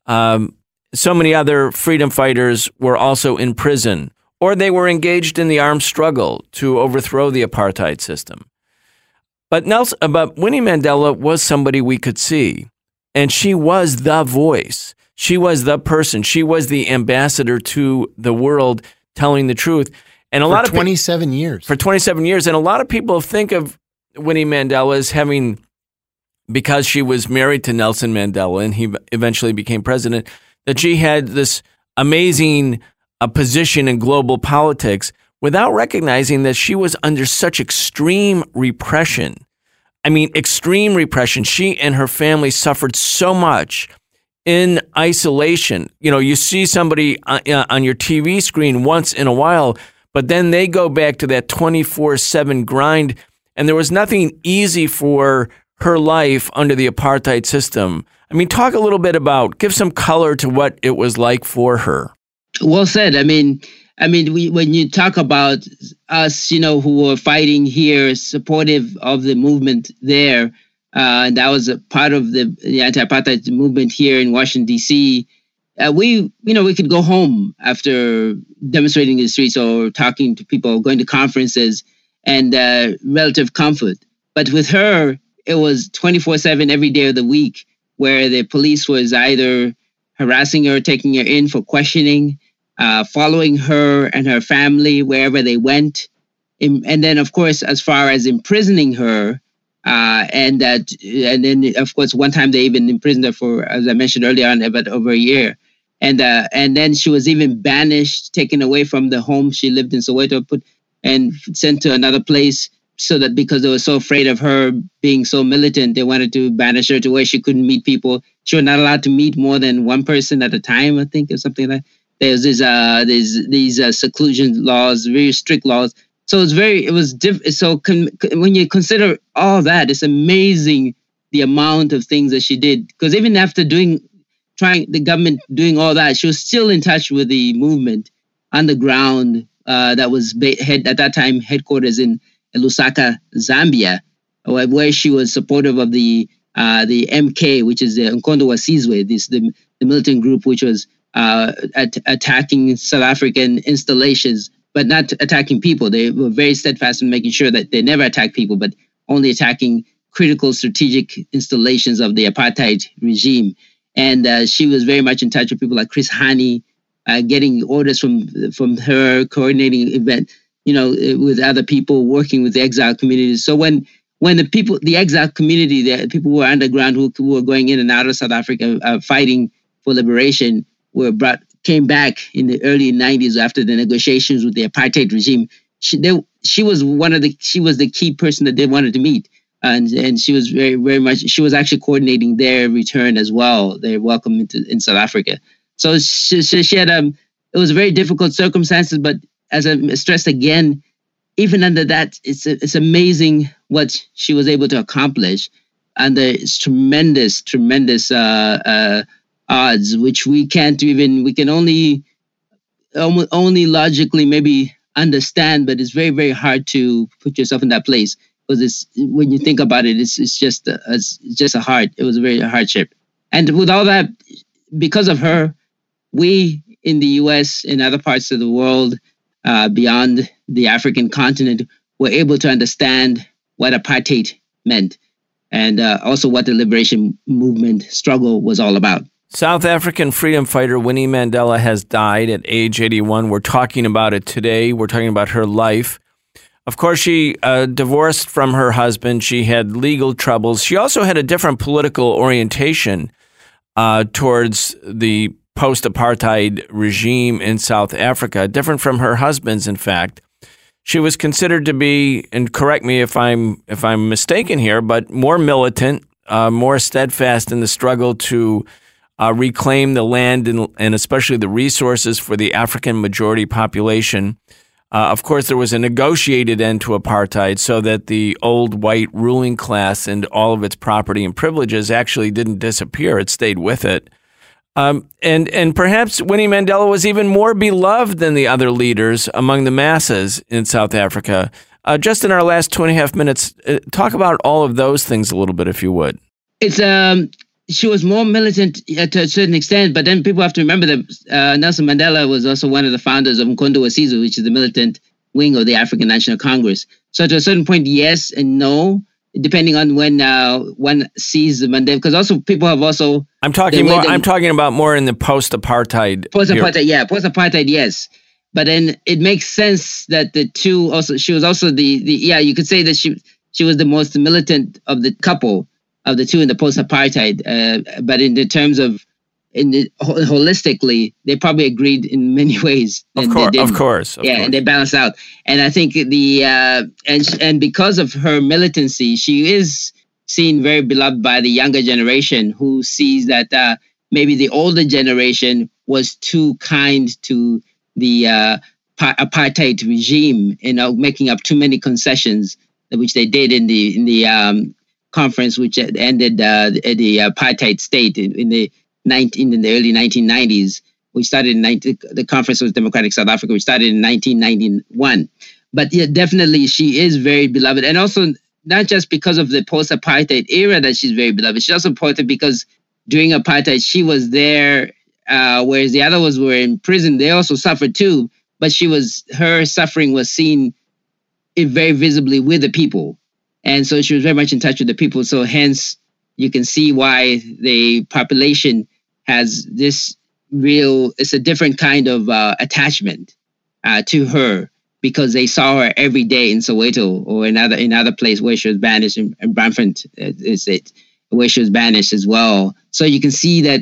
So many other freedom fighters were also in prison, or they were engaged in the armed struggle to overthrow the apartheid system. But Winnie Mandela was somebody we could see, and she was the voice. She was the person. She was the ambassador to the world, telling the truth. And for 27 years. For 27 years. And a lot of people think of Winnie Mandela as having, because she was married to Nelson Mandela and he eventually became president, that she had this amazing position in global politics, without recognizing that she was under such extreme repression. I mean, extreme repression. She and her family suffered so much in isolation. You know, you see somebody on your TV screen once in a while, but then they go back to that 24/7 grind. And there was nothing easy for her life under the apartheid system. I mean, talk a little bit give some color to what it was like for her. Well said. I mean, when you talk about us, who were fighting here, supportive of the movement there, and that was a part of the anti-apartheid movement here in Washington, D.C., we could go home after demonstrating in the streets or talking to people, going to conferences, and relative comfort. But with her, it was 24/7 every day of the week, where the police was either harassing her, taking her in for questioning, following her and her family wherever they went. And then, of course, as far as imprisoning her, and then of course one time they even imprisoned her for, as I mentioned earlier on, about over a year. And then she was even banished, taken away from the home she lived in Soweto, and sent to another place, so that because they were so afraid of her being so militant, they wanted to banish her to where she couldn't meet people. She was not allowed to meet more than one person at a time, I think, or something like that. There's these seclusion laws, very strict laws. So when you consider all that, it's amazing the amount of things that she did. Because even after trying the government doing all that, she was still in touch with the movement on the ground that was at that time headquarters in Lusaka, Zambia, where she was supportive of the MK, which is the Mkondo wa Sizwe, the militant group which was attacking South African installations, but not attacking people. They were very steadfast in making sure that they never attack people, but only attacking critical strategic installations of the apartheid regime. And she was very much in touch with people like Chris Hani, getting orders from her, coordinating event, with other people, working with the exile communities. So when the exile community, the people who were underground, who were going in and out of South Africa, fighting for liberation, came back in the early 90s after the negotiations with the apartheid regime. She was the key person that they wanted to meet. And she was very, very much, she was actually coordinating their return as well, their welcome in South Africa. So she had, it was very difficult circumstances, but as I stressed again, even under that, it's amazing what she was able to accomplish under tremendous odds, which we can only logically maybe understand, but it's very, very hard to put yourself in that place. Because when you think about it, it was a very hardship. And with all that, because of her, we in the U.S. and other parts of the world, beyond the African continent, were able to understand what apartheid meant, and also what the liberation movement struggle was all about. South African freedom fighter Winnie Mandela has died at age 81. We're talking about it today. We're talking about her life. Of course, she divorced from her husband. She had legal troubles. She also had a different political orientation towards the post-apartheid regime in South Africa, different from her husband's, in fact. She was considered to be, and correct me if I'm mistaken here, but more militant, more steadfast in the struggle to reclaim the land and especially the resources for the African majority population. Of course, there was a negotiated end to apartheid so that the old white ruling class and all of its property and privileges actually didn't disappear. It stayed with it. And perhaps Winnie Mandela was even more beloved than the other leaders among the masses in South Africa. Just in our last 2.5 minutes, talk about all of those things a little bit, if you would. She was more militant to a certain extent, but then people have to remember that Nelson Mandela was also one of the founders of Mkondo wa Sizwe, which is the militant wing of the African National Congress. So to a certain point, yes and no, depending on when one sees the Mandela. Because also people have also... I'm talking about more in the post-apartheid. Post-apartheid, yeah. Post-apartheid, yes. But then it makes sense that the two also... She was also you could say that she was the most militant of the couple, of the two in the post-apartheid, but in the terms of holistically, they probably agreed in many ways. Of course. And they balanced out. And I think and because of her militancy, she is seen very beloved by the younger generation, who sees that maybe the older generation was too kind to the apartheid regime, making up too many concessions, which they did in the conference, which ended the apartheid state in the early 1990s. We started the conference was Democratic South Africa. We started in 1991. But yeah, definitely she is very beloved, and also not just because of the post-apartheid era that she's very beloved. She's also important because during apartheid she was there, whereas the others were in prison. They also suffered too, but her suffering was seen very visibly with the people. And so she was very much in touch with the people. So hence, you can see why the population has it's a different kind of attachment to her, because they saw her every day in Soweto or another place where she was banished in Brantford, where she was banished as well. So you can see that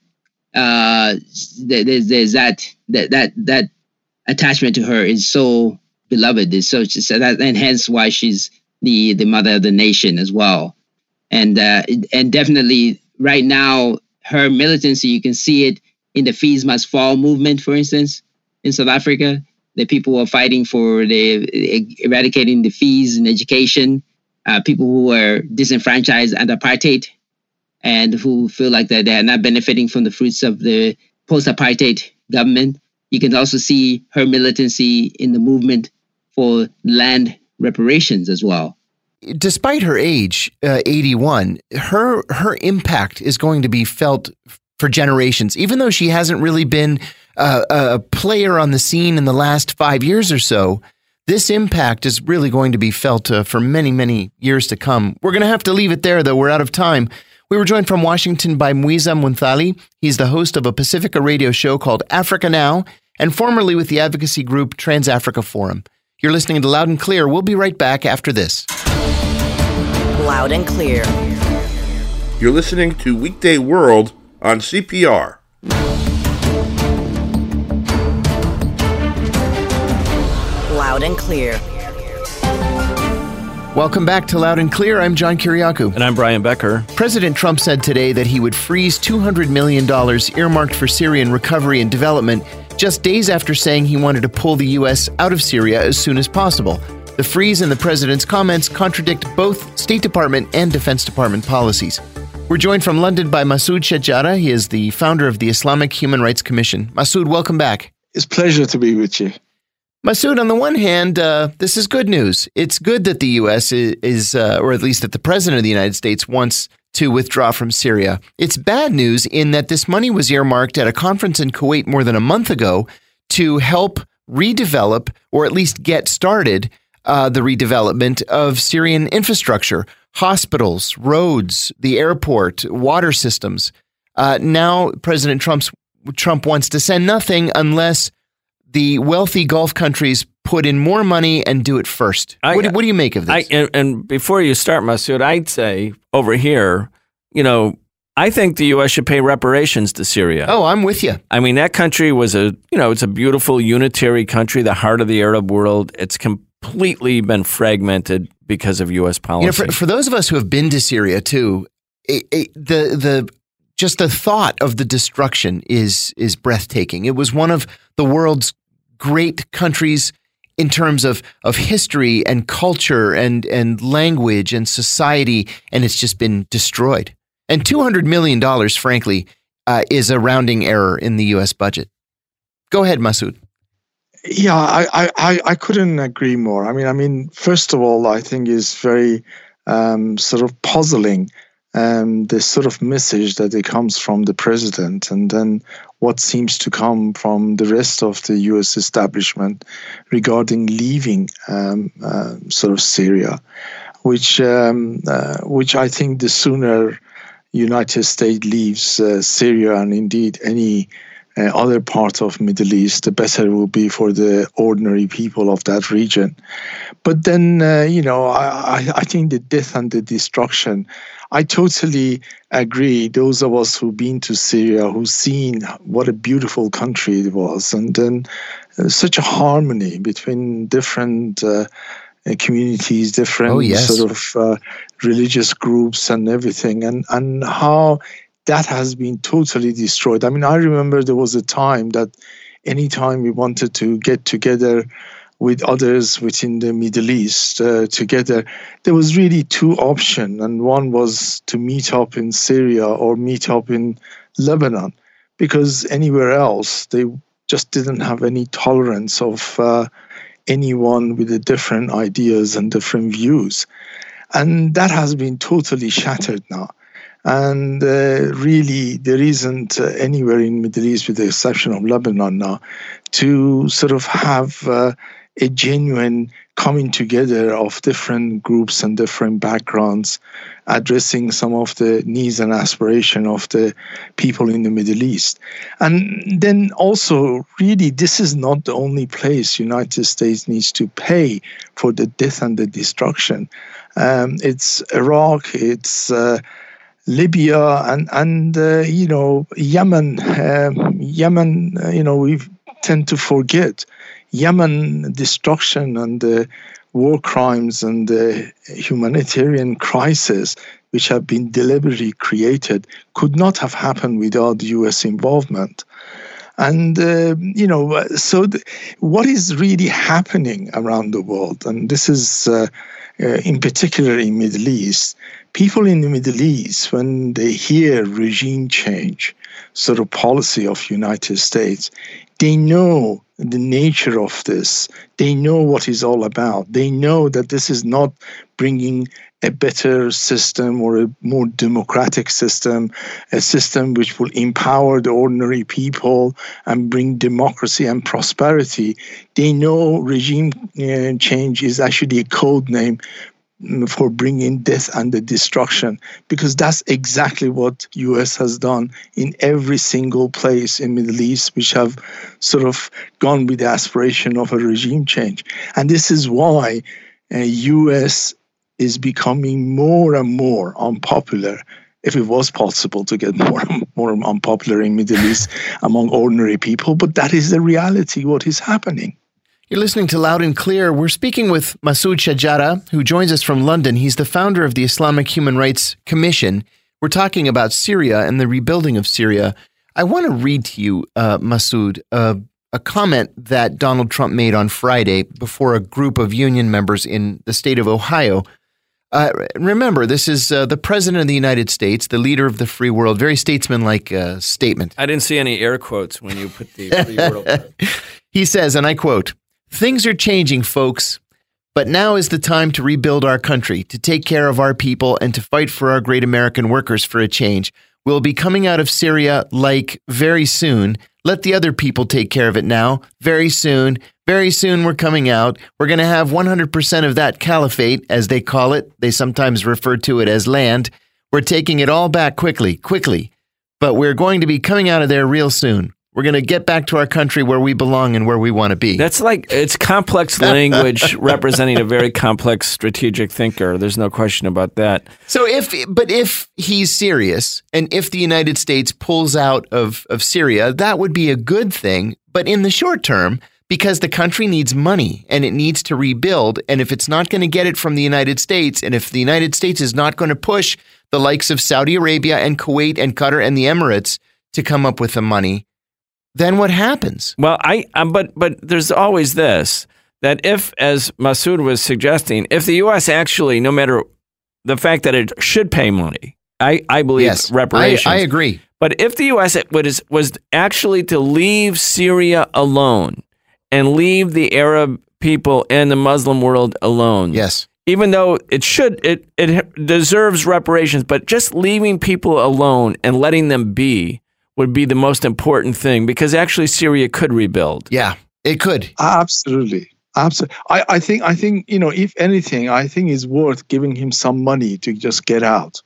there's that attachment to her is so beloved. Is so that, and hence why she's the mother of the nation as well. And definitely right now, her militancy, you can see it in the Fees Must Fall movement, for instance, in South Africa. The people who are fighting for eradicating the fees in education, people who were disenfranchised under apartheid and who feel like that they are not benefiting from the fruits of the post-apartheid government. You can also see her militancy in the movement for land reparations as well. Despite her age, 81, her impact is going to be felt for generations, even though she hasn't really been a player on the scene in the last 5 years or so. This impact is really going to be felt for many, many years to come. We're going to have to leave it there, though. We're out of time. We were joined from Washington by Mwiza Munthali. He's the host of a Pacifica radio show called Africa Now, and formerly with the advocacy group Trans-Africa Forum. You're listening to Loud and Clear. We'll be right back after this. Loud and Clear. You're listening to Weekday World on CPR. Loud and Clear. Welcome back to Loud and Clear. I'm John Kiriakou. And I'm Brian Becker. President Trump said today that he would freeze $200 million earmarked for Syrian recovery and development just days after saying he wanted to pull the U.S. out of Syria as soon as possible. The freeze and the president's comments contradict both State Department and Defense Department policies. We're joined from London by Masood Shejara. He is the founder of the Islamic Human Rights Commission. Masood, welcome back. It's a pleasure to be with you. Masood, on the one hand, this is good news. It's good that the U.S. is, or at least that the president of the United States wants to withdraw from Syria. It's bad news in that this money was earmarked at a conference in Kuwait more than a month ago to help redevelop, or at least get started, the redevelopment of Syrian infrastructure, hospitals, roads, the airport, water systems. Now President Trump wants to send nothing unless the wealthy Gulf countries put in more money and do it first. What do you make of this? And before you start, Masood, I'd say over here, I think the U.S. should pay reparations to Syria. Oh, I'm with you. I mean, that country was it's a beautiful unitary country, the heart of the Arab world. It's completely been fragmented because of U.S. policy. For those of us who have been to Syria too, just the thought of the destruction is breathtaking. It was one of the world's great countries in terms of history and culture and language and society, and it's just been destroyed. And $200 million, frankly, is a rounding error in the U.S. budget. Go ahead, Masood. Yeah, I couldn't agree more. I mean, first of all, I think it's very sort of puzzling the sort of message that it comes from the president, and then what seems to come from the rest of the U.S. establishment regarding leaving sort of Syria, which I think the sooner United States leaves Syria and indeed any other part of Middle East, the better it will be for the ordinary people of that region. But then, I think the death and the destruction, I totally agree. Those of us who've been to Syria, who've seen what a beautiful country it was, and then such a harmony between different communities, different sort of religious groups and everything, and how that has been totally destroyed. I mean, I remember there was a time that anytime we wanted to get together with others within the Middle East together, there was really two options. And one was to meet up in Syria or meet up in Lebanon, because anywhere else, they just didn't have any tolerance of anyone with the different ideas and different views. And that has been totally shattered now. And really, there isn't anywhere in the Middle East, with the exception of Lebanon now, to sort of have a genuine coming together of different groups and different backgrounds addressing some of the needs and aspirations of the people in the Middle East. And then also, really, this is not the only place United States needs to pay for the death and the destruction. It's Iraq, it's Libya, and Yemen. Yemen, we tend to forget. Yemen destruction and the war crimes and the humanitarian crisis, which have been deliberately created, could not have happened without U.S. involvement. And, what is really happening around the world, and this is in particular in Middle East, people in the Middle East, when they hear regime change, sort of policy of United States, they know the nature of this. They know what it's all about. They know that this is not bringing a better system or a more democratic system, a system which will empower the ordinary people and bring democracy and prosperity. They know regime change is actually a code name for bringing death and the destruction, because that's exactly what U.S. has done in every single place in Middle East which have sort of gone with the aspiration of a regime change. And this is why U.S. is becoming more and more unpopular, if it was possible to get more and more unpopular in Middle East among ordinary people. But that is the reality, what is happening. You're listening to Loud and Clear. We're speaking with Masood Shajara, who joins us from London. He's the founder of the Islamic Human Rights Commission. We're talking about Syria and the rebuilding of Syria. I want to read to you, Masood, a comment that Donald Trump made on Friday before a group of union members in the state of Ohio. Remember, this is the President of the United States, the leader of the free world, very statesman-like statement. I didn't see any air quotes when you put the free world part. He says, and I quote, "Things are changing, folks, but now is the time to rebuild our country, to take care of our people, and to fight for our great American workers for a change. We'll be coming out of Syria very soon. Let the other people take care of it now. Very soon we're coming out. We're going to have 100% of that caliphate, as they call it. They sometimes refer to it as land. We're taking it all back quickly, but we're going to be coming out of there real soon. We're going to get back to our country where we belong and where we want to be." That's it's complex language representing a very complex strategic thinker. There's no question about that. So if he's serious and if the United States pulls out of Syria, that would be a good thing. But in the short term, because the country needs money and it needs to rebuild, and if it's not going to get it from the United States, and if the United States is not going to push the likes of Saudi Arabia and Kuwait and Qatar and the Emirates to come up with the money, then what happens? Well, but there's always this, that if, as Masood was suggesting, if the U.S. actually, no matter the fact that it should pay money, I believe yes, reparations. I agree. But if the U.S. was actually to leave Syria alone and leave the Arab people and the Muslim world alone, yes, even though it deserves reparations, but just leaving people alone and letting them be would be the most important thing, because actually Syria could rebuild. Yeah, it could. Absolutely. I think, if anything, I think it's worth giving him some money to just get out.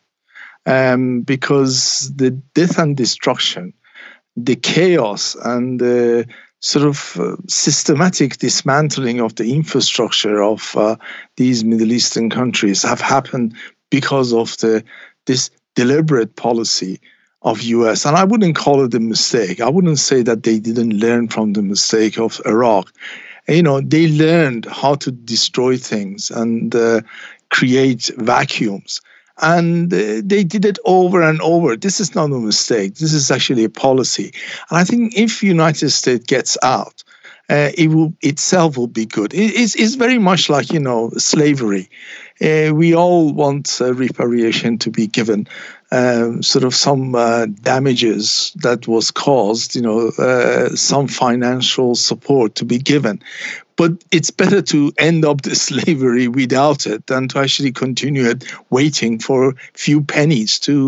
Because the death and destruction, the chaos and the sort of systematic dismantling of the infrastructure of these Middle Eastern countries have happened because of this deliberate policy of U.S. And I wouldn't call it a mistake. I wouldn't say that they didn't learn from the mistake of Iraq. They learned how to destroy things and create vacuums. And they did it over and over. This is not a mistake. This is actually a policy. And I think if United States gets out, itself will be good. It's very much like, slavery. We all want reparation to be given, sort of some damages that was caused, some financial support to be given. But it's better to end up the slavery without it than to actually continue it waiting for a few pennies to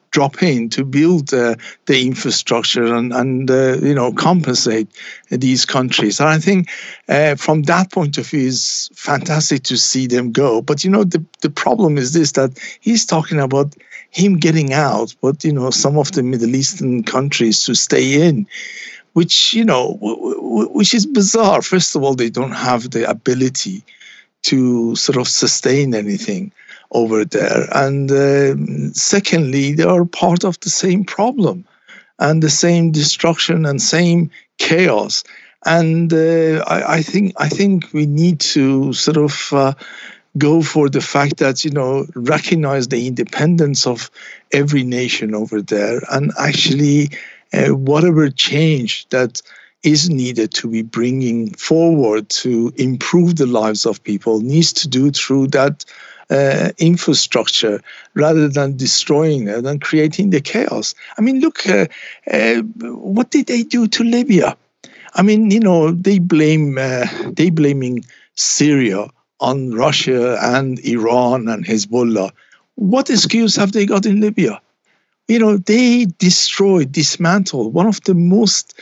drop in to build the infrastructure and compensate these countries. And I think from that point of view, it's fantastic to see them go. But, the problem is this, that he's talking about him getting out, but, some of the Middle Eastern countries to stay in, which is bizarre. First of all, they don't have the ability to sort of sustain anything over there. And secondly, they are part of the same problem and the same destruction and same chaos. And I think we need to sort of go for the fact that, recognize the independence of every nation over there, and actually whatever change that is needed to be bringing forward to improve the lives of people needs to do through that infrastructure rather than destroying it and creating the chaos. I mean, look, what did they do to Libya? I mean, they blaming Syria on Russia and Iran and Hezbollah. What excuse have they got in Libya? They dismantled one of the most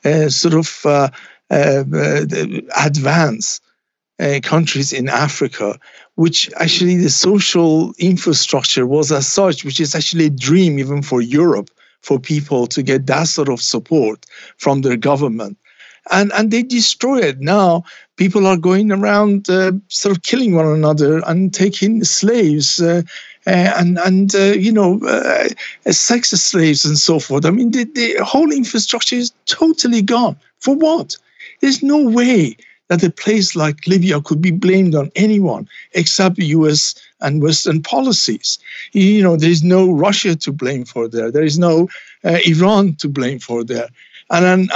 advanced countries in Africa, which actually the social infrastructure was as such, which is actually a dream even for Europe, for people to get that sort of support from their government. And they destroy it. Now people are going around sort of killing one another and taking slaves sex slaves and so forth. I mean, the whole infrastructure is totally gone. For what? There's no way that a place like Libya could be blamed on anyone except U.S. and Western policies. There's no Russia to blame for there. There is no Iran to blame for there. And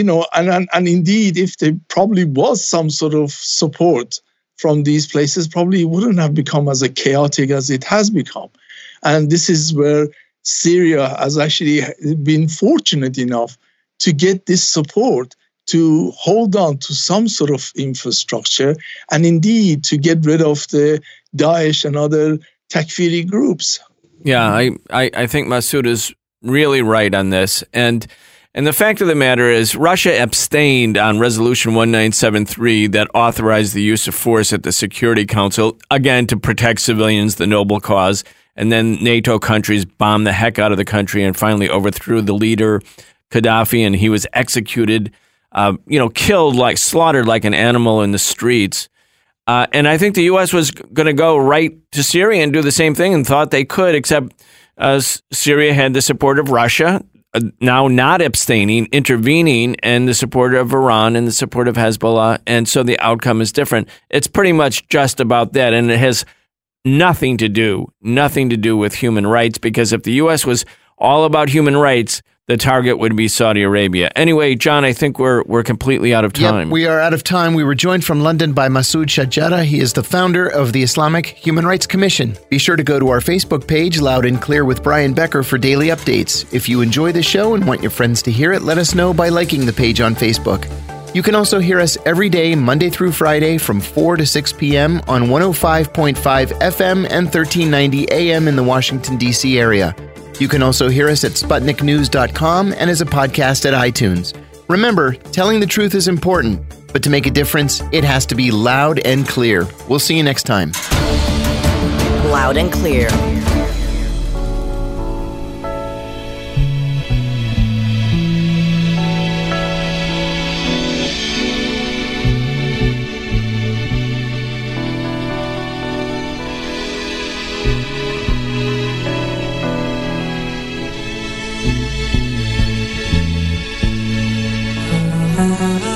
indeed, if there probably was some sort of support from these places, probably wouldn't have become as chaotic as it has become. And this is where Syria has actually been fortunate enough to get this support to hold on to some sort of infrastructure and indeed to get rid of the Daesh and other Takfiri groups. Yeah, I think Masoud is really right on this. And the fact of the matter is Russia abstained on Resolution 1973 that authorized the use of force at the Security Council, again, to protect civilians, the noble cause. And then NATO countries bombed the heck out of the country and finally overthrew the leader, Gaddafi, and he was executed, killed, slaughtered like an animal in the streets. And I think the U.S. was going to go right to Syria and do the same thing and thought they could, except Syria had the support of Russia, now not abstaining, intervening, and the support of Iran and the support of Hezbollah. And so the outcome is different. It's pretty much just about that. And it has nothing to do with human rights, because if the U.S. was all about human rights, the target would be Saudi Arabia. Anyway, John, I think we're completely out of time. Yep, we are out of time. We were joined from London by Masoud Shajara. He is the founder of the Islamic Human Rights Commission. Be sure to go to our Facebook page, Loud and Clear with Brian Becker, for daily updates. If you enjoy the show and want your friends to hear it, let us know by liking the page on Facebook. You can also hear us every day, Monday through Friday, from 4 to 6 p.m. on 105.5 FM and 1390 AM in the Washington, D.C. area. You can also hear us at SputnikNews.com and as a podcast at iTunes. Remember, telling the truth is important, but to make a difference, it has to be loud and clear. We'll see you next time. Loud and Clear. Mm-hmm.